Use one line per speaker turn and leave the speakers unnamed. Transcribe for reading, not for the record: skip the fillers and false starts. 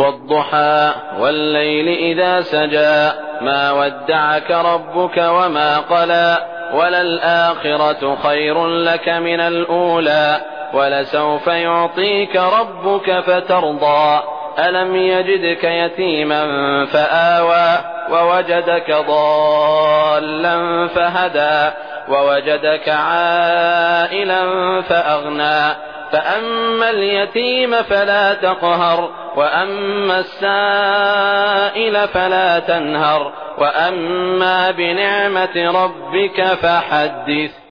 وَالضُّحَىٰ وَاللَّيْلِ إِذَا سَجَىٰ مَا وَدَّعَكَ رَبُّكَ وَمَا قَلَىٰ وَلَلْآخِرَةُ خَيْرٌ لَّكَ مِنَ الْأُولَىٰ وَلَسَوْفَ يُعْطِيكَ رَبُّكَ فَتَرْضَىٰ أَلَمْ يَجِدْكَ يَتِيمًا فَآوَىٰ وَوَجَدَكَ ضَالًّا فَهَدَىٰ وَوَجَدَكَ عَائِلًا فَأَغْنَىٰ فَأَمَّا الْيَتِيمَ فَلَا تَقْهَرْ وَأَمَّا السَّائِلَ فَلَا تَنْهَرْ وَأَمَّا بِنِعْمَةِ رَبِّكَ فَحَدِّثْ.